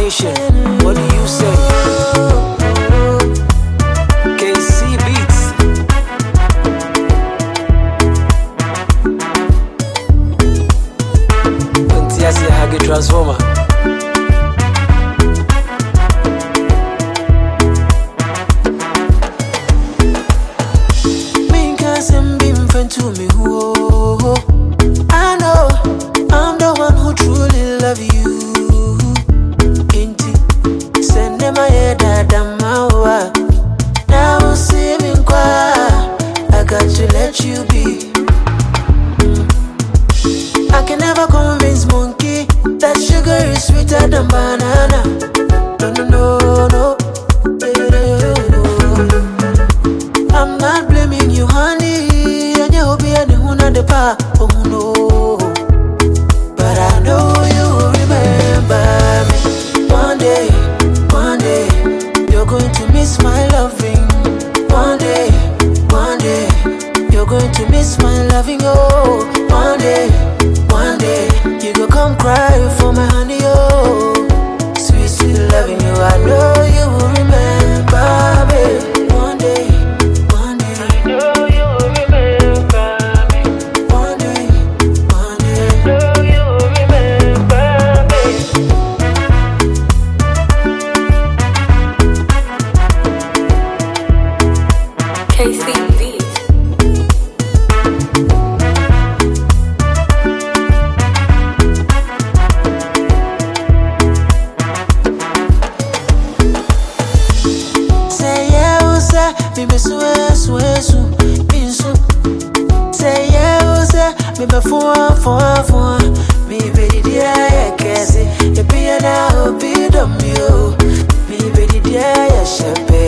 Nation. What do you say? KC Beats. Untiasi Hagi Transformer. To me, whoa. I know I'm the one who truly love you. Inti, send them my head at Damawa. Now see me qua. I got to let you be. I can never convince monkey that sugar is sweeter than banana. No, no, no, no. I'm not blaming you, honey. Oh no, but I know you will remember me. One day, you're going to miss my loving. One day, you're going to miss my loving. Oh, one day, you go come cry for my honey. Oh, sweet, sweet loving you. I know you will remember me. One day. KC Beats. Say yeah, say me be su binsu. Say yeah, say me be for me be the ya kesi. You be na obi dom you. Me be the ya shepe.